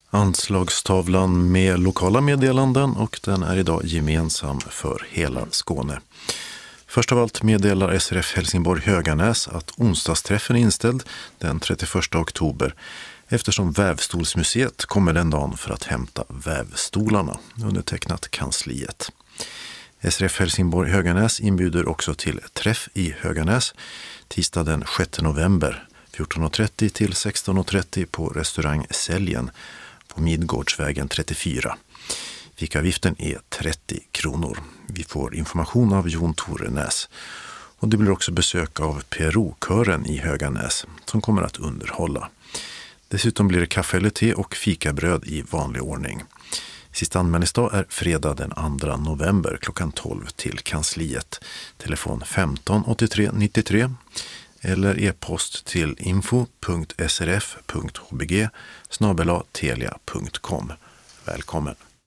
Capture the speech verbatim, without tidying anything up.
Anslagstavlan med lokala meddelanden och den är idag gemensam för hela Skåne. Först av allt meddelar S R F Helsingborg Höganäs att onsdagsträffen är inställd den trettioförsta oktober eftersom Vävstolsmuseet kommer den dagen för att hämta vävstolarna, undertecknat kansliet. S R F Helsingborg Höganäs inbjuder också till träff i Höganäs tisdag den sjätte november fjorton och trettio till sexton och trettio på restaurang Säljen på Midgårdsvägen trettiofyra. Fikavgiften är trettio kronor. Vi får information av Jon Torenäs. Och det blir också besök av P R O-kören i Höganäs som kommer att underhålla. Dessutom blir det kaffe eller te och fikabröd i vanlig ordning. Sista anmälningsdag är fredag den andra november klockan tolv till kansliet. Telefon femton åttiotre nittiotre eller e-post till info punkt s r f punkt h b g snabel-a telia punkt com. Välkommen!